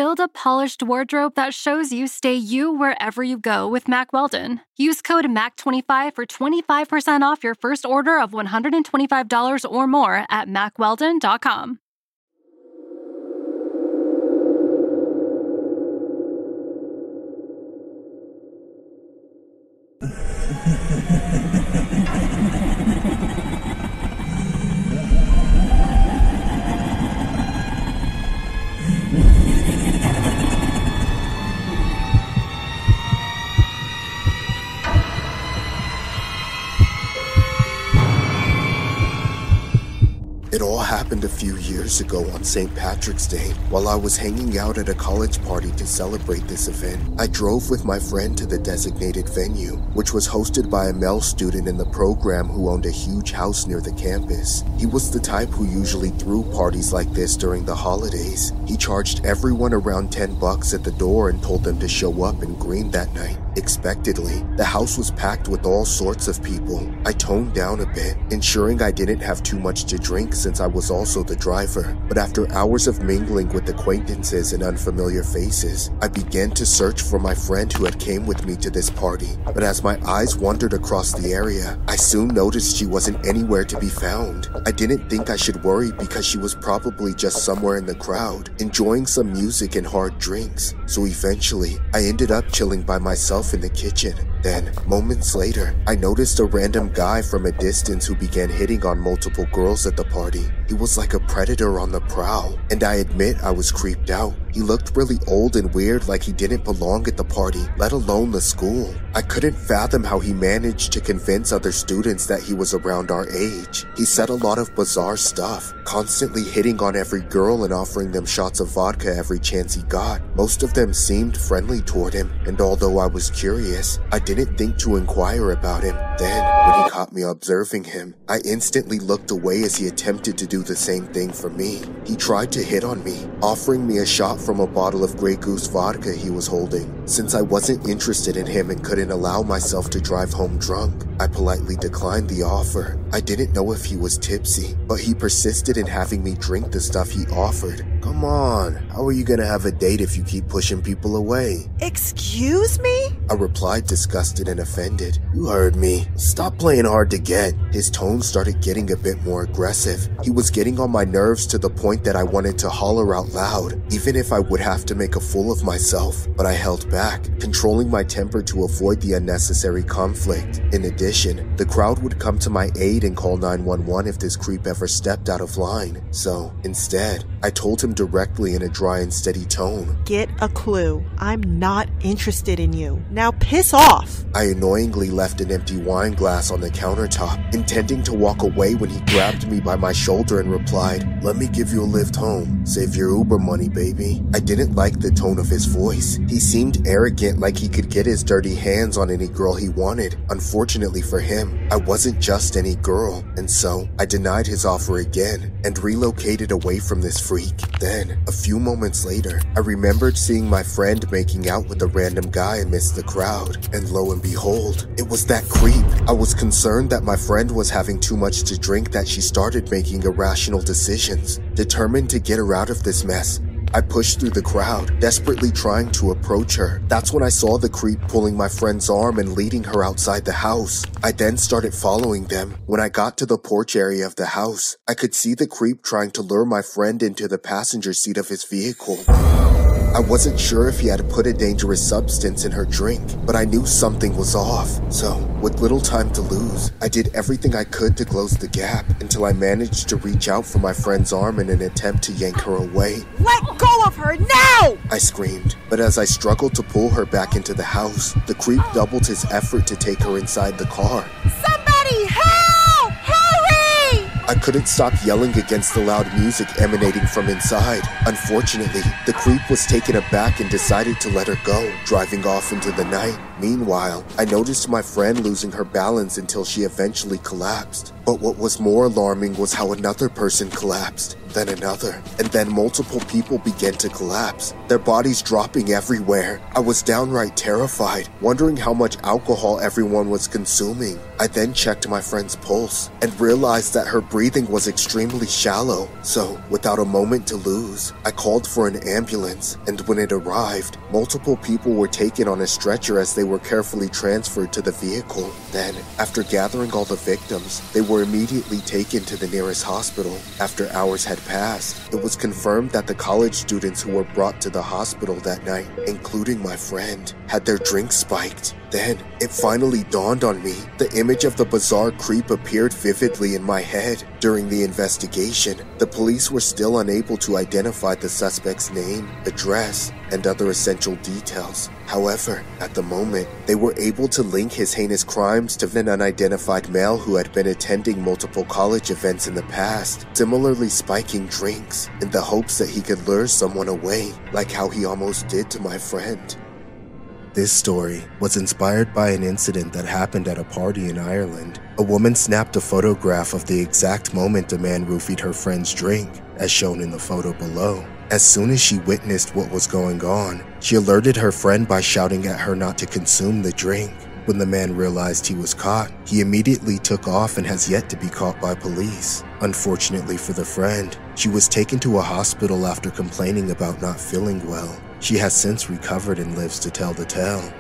Build a polished wardrobe that shows you stay you wherever you go with Mack Weldon. Use code MAC25 for 25% off your first order of $125 or more at MackWeldon.com. It all happened a few years ago on St. Patrick's Day. While I was hanging out at a college party to celebrate this event, I drove with my friend to the designated venue, which was hosted by a male student in the program who owned a huge house near the campus. He was the type who usually threw parties like this during the holidays. He charged everyone around $10 at the door and told them to show up in green that night. Expectedly, the house was packed with all sorts of people. I toned down a bit, ensuring I didn't have too much to drink since I was also the driver. But after hours of mingling with acquaintances and unfamiliar faces, I began to search for my friend who had came with me to this party. But as my eyes wandered across the area, I soon noticed she wasn't anywhere to be found. I didn't think I should worry because she was probably just somewhere in the crowd, enjoying some music and hard drinks. So eventually, I ended up chilling by myself in the kitchen. Then, moments later, I noticed a random guy from a distance who began hitting on multiple girls at the party. He was like a predator on the prowl, and I admit I was creeped out. He looked really old and weird, like he didn't belong at the party, let alone the school. I couldn't fathom how he managed to convince other students that he was around our age. He said a lot of bizarre stuff, constantly hitting on every girl and offering them shots of vodka every chance he got. Most of them seemed friendly toward him, and although I was curious, I didn't think to inquire about him. Then, when he caught me observing him, I instantly looked away as he attempted to do the same thing for me. He tried to hit on me, offering me a shot from a bottle of Grey Goose vodka he was holding. Since I wasn't interested in him and couldn't allow myself to drive home drunk, I politely declined the offer. I didn't know if he was tipsy, but he persisted in having me drink the stuff he offered. Come on, how are you gonna have a date if you keep pushing people away? Excuse me? I replied, disgusted and offended. You heard me. Stop playing hard to get. His tone started getting a bit more aggressive. He was getting on my nerves to the point that I wanted to holler out loud, even if I would have to make a fool of myself. But I held back, controlling my temper to avoid the unnecessary conflict. In addition, the crowd would come to my aid and call 911 if this creep ever stepped out of line. So, instead, I told him directly in a dry and steady tone. Get a clue. I'm not interested in you. Now piss off. I annoyingly left an empty wine glass on the countertop, intending to walk away when he grabbed me by my shoulder and replied, "Let me give you a lift home. Save your Uber money, baby." I didn't like the tone of his voice. He seemed arrogant, like he could get his dirty hands on any girl he wanted. Unfortunately for him, I wasn't just any girl, and so I denied his offer again and relocated away from this freak. Then, a few moments later, I remembered seeing my friend making out with a random guy amidst the crowd, and lo and behold, it was that creep. I was concerned that my friend was having too much to drink that she started making irrational decisions. Determined to get her out of this mess, I pushed through the crowd, desperately trying to approach her. That's when I saw the creep pulling my friend's arm and leading her outside the house. I then started following them. When I got to the porch area of the house, I could see the creep trying to lure my friend into the passenger seat of his vehicle. I wasn't sure if he had put a dangerous substance in her drink, but I knew something was off. So, with little time to lose, I did everything I could to close the gap until I managed to reach out for my friend's arm in an attempt to yank her away. Let go of her now! I screamed, but as I struggled to pull her back into the house, the creep doubled his effort to take her inside the car. Somebody help! Hurry! I couldn't stop yelling against the loud music emanating from inside. Unfortunately, the creep was taken aback and decided to let her go, driving off into the night. Meanwhile, I noticed my friend losing her balance until she eventually collapsed. But what was more alarming was how another person collapsed, then another, and then multiple people began to collapse, their bodies dropping everywhere. I was downright terrified, wondering how much alcohol everyone was consuming. I then checked my friend's pulse and realized that her breathing was extremely shallow. So, without a moment to lose, I called for an ambulance, and when it arrived, multiple people were taken on a stretcher as they were carefully transferred to the vehicle. Then, after gathering all the victims, they were immediately taken to the nearest hospital. After hours had passed, it was confirmed that the college students who were brought to the hospital that night, including my friend, had their drinks spiked. Then, it finally dawned on me. The image of the bizarre creep appeared vividly in my head. During the investigation, the police were still unable to identify the suspect's name, address, and other essential details. However, at the moment, they were able to link his heinous crimes to an unidentified male who had been attending multiple college events in the past, similarly spiking drinks, in the hopes that he could lure someone away, like how he almost did to my friend. This story was inspired by an incident that happened at a party in Ireland. A woman snapped a photograph of the exact moment a man roofied her friend's drink, as shown in the photo below. As soon as she witnessed what was going on, she alerted her friend by shouting at her not to consume the drink. When the man realized he was caught, he immediately took off and has yet to be caught by police. Unfortunately for the friend, she was taken to a hospital after complaining about not feeling well. She has since recovered and lives to tell the tale.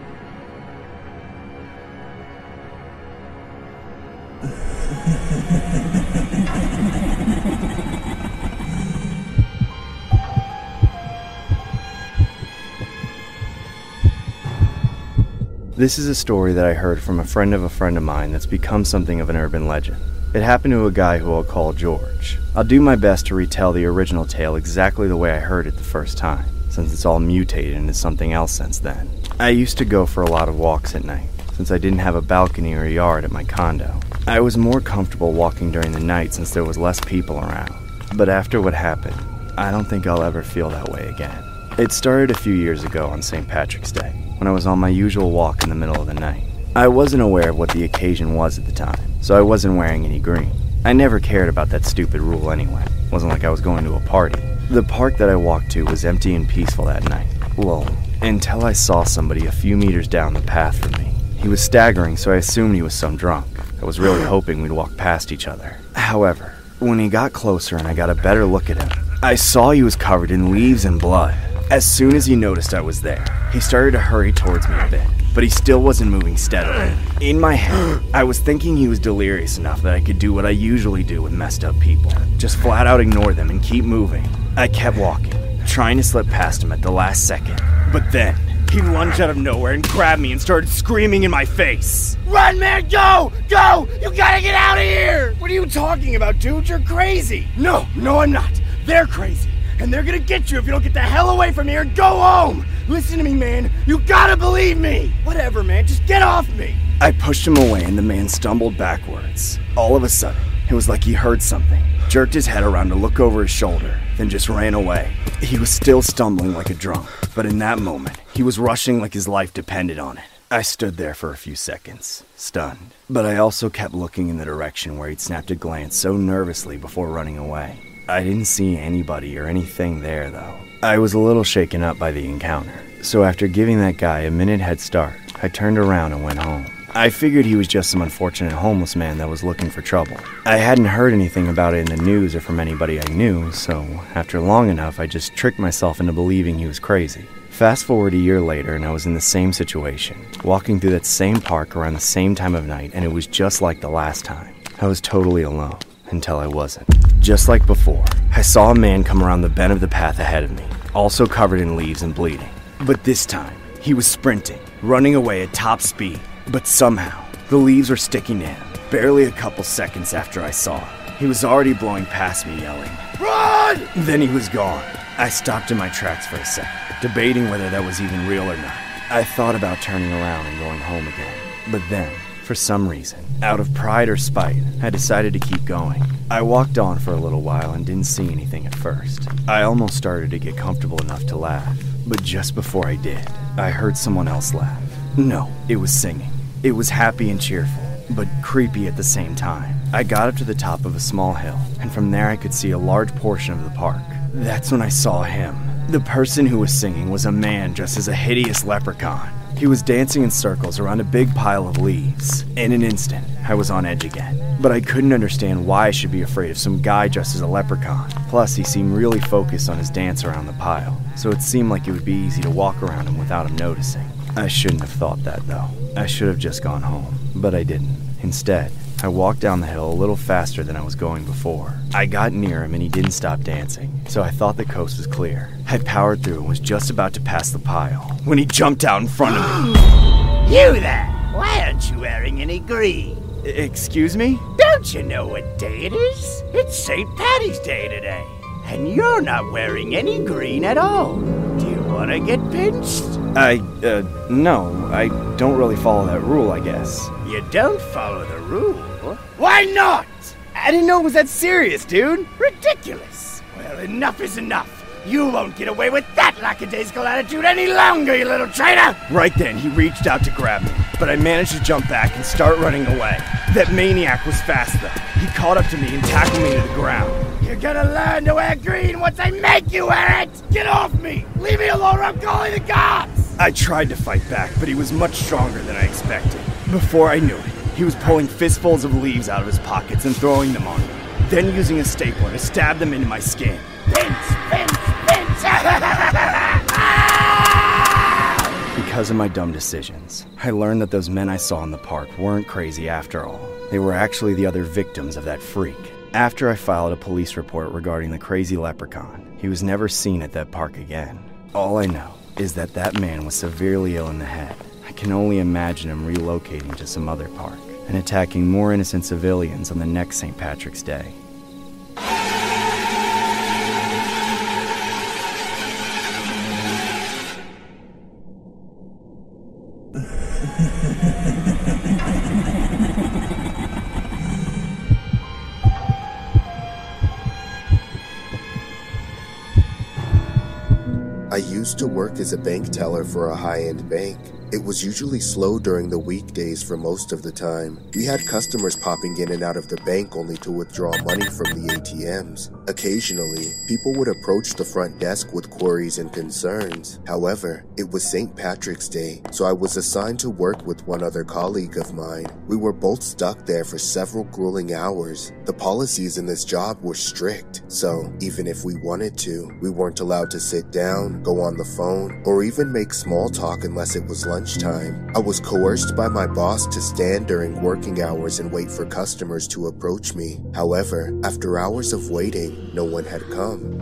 This is a story that I heard from a friend of mine that's become something of an urban legend. It happened to a guy who I'll call George. I'll do my best to retell the original tale exactly the way I heard it the first time, since it's all mutated into something else since then. I used to go for a lot of walks at night, since I didn't have a balcony or a yard at my condo. I was more comfortable walking during the night since there was less people around. But after what happened, I don't think I'll ever feel that way again. It started a few years ago on St. Patrick's Day, when I was on my usual walk in the middle of the night. I wasn't aware of what the occasion was at the time, so I wasn't wearing any green. I never cared about that stupid rule anyway. It wasn't like I was going to a party. The park that I walked to was empty and peaceful that night. Well, until I saw somebody a few meters down the path from me. He was staggering, so I assumed he was some drunk. I was really hoping we'd walk past each other. However, when he got closer and I got a better look at him, I saw he was covered in leaves and blood. As soon as he noticed I was there, he started to hurry towards me a bit, but he still wasn't moving steadily. In my head, I was thinking he was delirious enough that I could do what I usually do with messed up people. Just flat out ignore them and keep moving. I kept walking, trying to slip past him at the last second. But then, he lunged out of nowhere and grabbed me and started screaming in my face. "Run, man, go! Go! You gotta get out of here!" "What are you talking about, dude? You're crazy!" No, I'm not. They're crazy. And they're gonna get you if you don't get the hell away from here and go home! Listen to me, man. You gotta believe me! Whatever, man. Just get off me! I pushed him away and the man stumbled backwards. All of a sudden, it was like he heard something, jerked his head around to look over his shoulder, then just ran away. He was still stumbling like a drunk, but in that moment, he was rushing like his life depended on it. I stood there for a few seconds, stunned. But I also kept looking in the direction where he'd snapped a glance so nervously before running away. I didn't see anybody or anything there, though. I was a little shaken up by the encounter, so after giving that guy a minute head start, I turned around and went home. I figured he was just some unfortunate homeless man that was looking for trouble. I hadn't heard anything about it in the news or from anybody I knew, so after long enough, I just tricked myself into believing he was crazy. Fast forward a year later and I was in the same situation, walking through that same park around the same time of night, and it was just like the last time. I was totally alone. Until I wasn't. Just like before, I saw a man come around the bend of the path ahead of me, also covered in leaves and bleeding. But this time, he was sprinting, running away at top speed. But somehow, the leaves were sticking to him. Barely a couple seconds after I saw him, he was already blowing past me yelling, "Run!" Then he was gone. I stopped in my tracks for a second, debating whether that was even real or not. I thought about turning around and going home again. But then, for some reason, out of pride or spite, I decided to keep going. I walked on for a little while and didn't see anything at first. I almost started to get comfortable enough to laugh, but just before I did, I heard someone else laugh. No, it was singing. It was happy and cheerful, but creepy at the same time. I got up to the top of a small hill, and from there I could see a large portion of the park. That's when I saw him. The person who was singing was a man dressed as a hideous leprechaun. He was dancing in circles around a big pile of leaves. In an instant, I was on edge again. But I couldn't understand why I should be afraid of some guy dressed as a leprechaun. Plus, he seemed really focused on his dance around the pile, so it seemed like it would be easy to walk around him without him noticing. I shouldn't have thought that, though. I should have just gone home. But I didn't. Instead, I walked down the hill a little faster than I was going before. I got near him and he didn't stop dancing, so I thought the coast was clear. I powered through and was just about to pass the pile when he jumped out in front of me. You there! Why aren't you wearing any green? Excuse me? Don't you know what day it is? It's St. Paddy's Day today, and you're not wearing any green at all. Do you want to get pinched? No, I don't really follow that rule, I guess. You don't follow the rule? Why not? I didn't know it was that serious, dude. Ridiculous. Well, enough is enough. You won't get away with that lackadaisical attitude any longer, you little traitor! Right then, he reached out to grab me, but I managed to jump back and start running away. That maniac was fast, though. He caught up to me and tackled me to the ground. You're gonna learn to wear green once I make you wear it! Get off me! Leave me alone or I'm calling the cops! I tried to fight back, but he was much stronger than I expected. Before I knew it, he was pulling fistfuls of leaves out of his pockets and throwing them on me, then using a stapler to stab them into my skin. Pinch! Because of my dumb decisions, I learned that those men I saw in the park weren't crazy after all. They were actually the other victims of that freak. After I filed a police report regarding the crazy leprechaun, he was never seen at that park again. All I know is that that man was severely ill in the head. I can only imagine him relocating to some other park and attacking more innocent civilians on the next St. Patrick's Day. I used to work as a bank teller for a high-end bank. It was usually slow during the weekdays for most of the time. We had customers popping in and out of the bank only to withdraw money from the ATMs. Occasionally, people would approach the front desk with queries and concerns. However, it was St. Patrick's Day, so I was assigned to work with one other colleague of mine. We were both stuck there for several grueling hours. The policies in this job were strict, so even if we wanted to, we weren't allowed to sit down, go on the phone, or even make small talk unless it was lunchtime. I was coerced by my boss to stand during working hours and wait for customers to approach me. However, after hours of waiting, no one had come.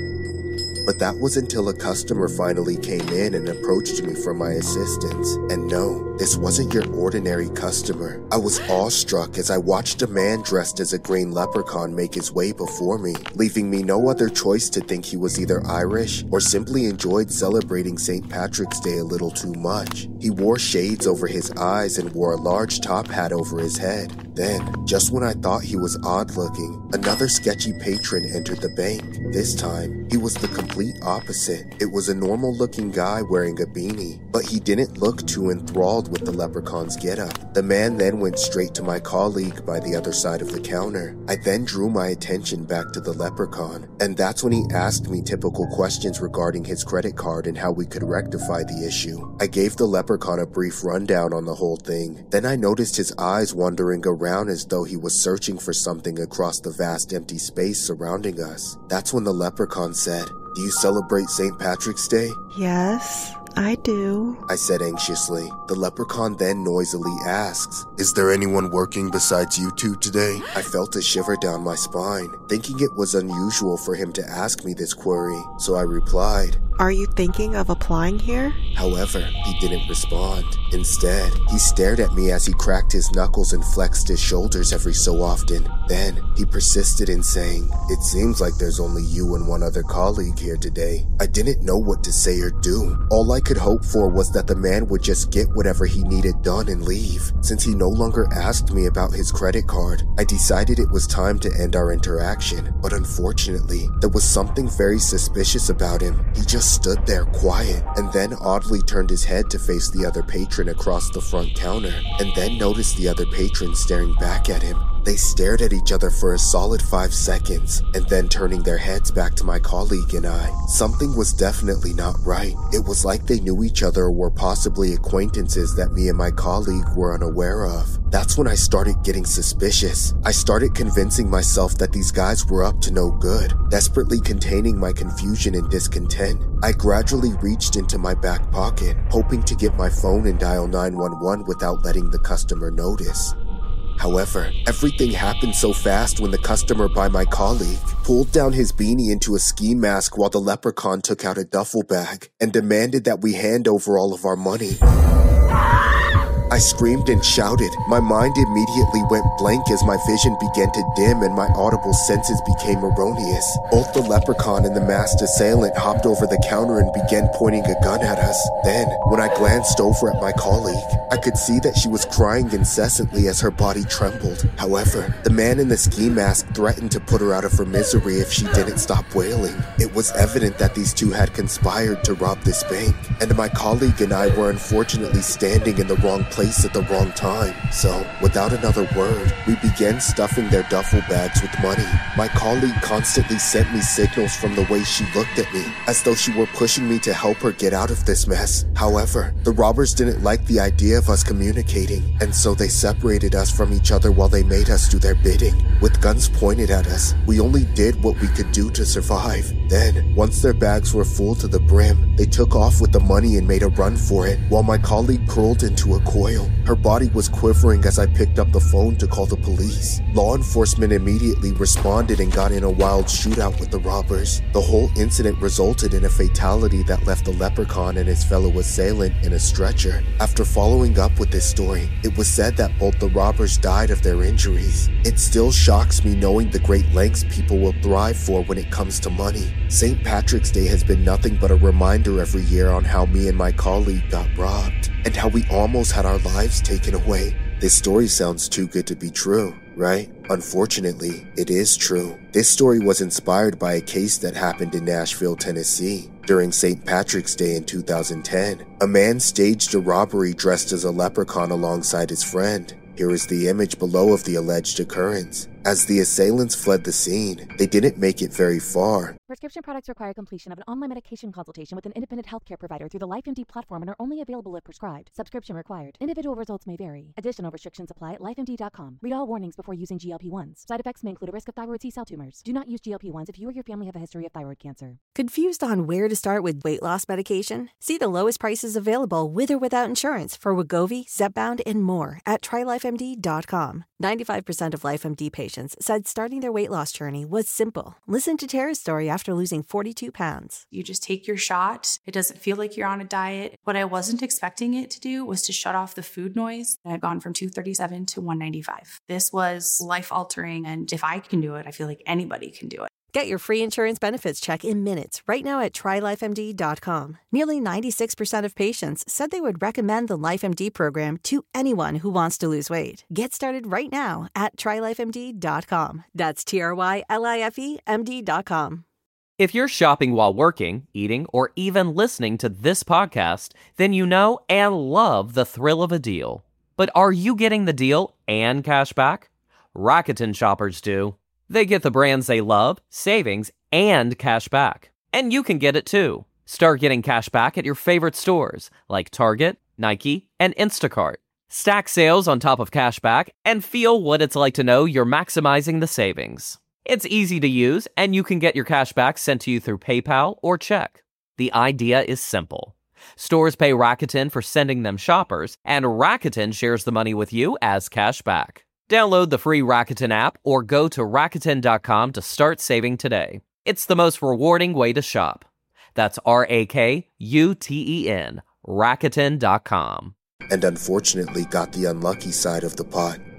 But that was until a customer finally came in and approached me for my assistance. And no, this wasn't your ordinary customer. I was awestruck as I watched a man dressed as a green leprechaun make his way before me, leaving me no other choice to think he was either Irish or simply enjoyed celebrating St. Patrick's Day a little too much. He wore shades over his eyes and wore a large top hat over his head. Then, just when I thought he was odd-looking, another sketchy patron entered the bank. This time, he was the complete opposite. It was a normal-looking guy wearing a beanie, but he didn't look too enthralled with the leprechaun's getup. The man then went straight to my colleague by the other side of the counter. I then drew my attention back to the leprechaun, and that's when he asked me typical questions regarding his credit card and how we could rectify the issue. I gave the leprechaun a brief rundown on the whole thing. Then I noticed his eyes wandering around as though he was searching for something across the vast empty space surrounding us. That's when the leprechaun said, "Do you celebrate St. Patrick's Day?" Yes, I do, I said anxiously. The leprechaun then noisily asks, "Is there anyone working besides you two today?" I felt a shiver down my spine, thinking it was unusual for him to ask me this query, so I replied, Are you thinking of applying here? However, he didn't respond. Instead, he stared at me as he cracked his knuckles and flexed his shoulders every so often. Then, he persisted in saying, "It seems like there's only you and one other colleague here today." I didn't know what to say or do. All I could hope for was that the man would just get whatever he needed done and leave. Since he no longer asked me about his credit card, I decided it was time to end our interaction. But unfortunately, there was something very suspicious about him. He just stood there quiet, and then oddly turned his head to face the other patron across the front counter, and then noticed the other patron staring back at him. They stared at each other for a solid 5 seconds, and then turning their heads back to my colleague and I. Something was definitely not right. It was like they knew each other or were possibly acquaintances that me and my colleague were unaware of. That's when I started getting suspicious. I started convincing myself that these guys were up to no good, desperately containing my confusion and discontent. I gradually reached into my back pocket, hoping to get my phone and dial 911 without letting the customer notice. However, everything happened so fast when the customer by my colleague pulled down his beanie into a ski mask while the leprechaun took out a duffel bag and demanded that we hand over all of our money. I screamed and shouted. My mind immediately went blank as my vision began to dim and my audible senses became erroneous. Both the leprechaun and the masked assailant hopped over the counter and began pointing a gun at us. Then, when I glanced over at my colleague, I could see that she was crying incessantly as her body trembled. However, the man in the ski mask threatened to put her out of her misery if she didn't stop wailing. It was evident that these two had conspired to rob this bank, and my colleague and I were unfortunately standing in the wrong place at the wrong time. So, without another word, we began stuffing their duffel bags with money. My colleague constantly sent me signals from the way she looked at me, as though she were pushing me to help her get out of this mess. However, the robbers didn't like the idea of us communicating, and so they separated us from each other while they made us do their bidding. With guns pointed at us, we only did what we could do to survive. Then, once their bags were full to the brim, they took off with the money and made a run for it, while my colleague curled into a coil. Her body was quivering as I picked up the phone to call the police. Law enforcement immediately responded and got in a wild shootout with the robbers. The whole incident resulted in a fatality that left the leprechaun and his fellow assailant in a stretcher. After following up with this story, it was said that both the robbers died of their injuries. It still shocks me knowing the great lengths people will thrive for when it comes to money. St. Patrick's Day has been nothing but a reminder every year on how me and my colleague got robbed, and how we almost had our lives taken away. This story sounds too good to be true, right? Unfortunately, it is true. This story was inspired by a case that happened in Nashville, Tennessee. During St. Patrick's Day in 2010, a man staged a robbery dressed as a leprechaun alongside his friend. Here is the image below of the alleged occurrence. As the assailants fled the scene, they didn't make it very far. Prescription products require completion of an online medication consultation with an independent healthcare provider through the LifeMD platform and are only available if prescribed. Subscription required. Individual results may vary. Additional restrictions apply at lifemd.com. Read all warnings before using GLP-1s. Side effects may include a risk of thyroid C-cell tumors. Do not use GLP-1s if you or your family have a history of thyroid cancer. Confused on where to start with weight loss medication? See the lowest prices available with or without insurance for Wegovy, Zepbound, and more at TryLifeMD.com. 95% of LifeMD patients said starting their weight loss journey was simple. Listen to Tara's story after losing 42 pounds. You just take your shot. It doesn't feel like you're on a diet. What I wasn't expecting it to do was to shut off the food noise. I've gone from 237 to 195. This was life-altering, and if I can do it, I feel like anybody can do it. Get your free insurance benefits check in minutes right now at TryLifeMD.com. Nearly 96% of patients said they would recommend the LifeMD program to anyone who wants to lose weight. Get started right now at TryLifeMD.com. That's TryLifeMD.com. If you're shopping while working, eating, or even listening to this podcast, then you know and love the thrill of a deal. But are you getting the deal and cash back? Rakuten shoppers do. They get the brands they love, savings, and cash back. And you can get it too. Start getting cash back at your favorite stores like Target, Nike, and Instacart. Stack sales on top of cash back and feel what it's like to know you're maximizing the savings. It's easy to use, and you can get your cash back sent to you through PayPal or check. The idea is simple. Stores pay Rakuten for sending them shoppers, and Rakuten shares the money with you as cash back. Download the free Rakuten app or go to Rakuten.com to start saving today. It's the most rewarding way to shop. That's RAKUTEN, Rakuten.com. And unfortunately got the unlucky side of the pot.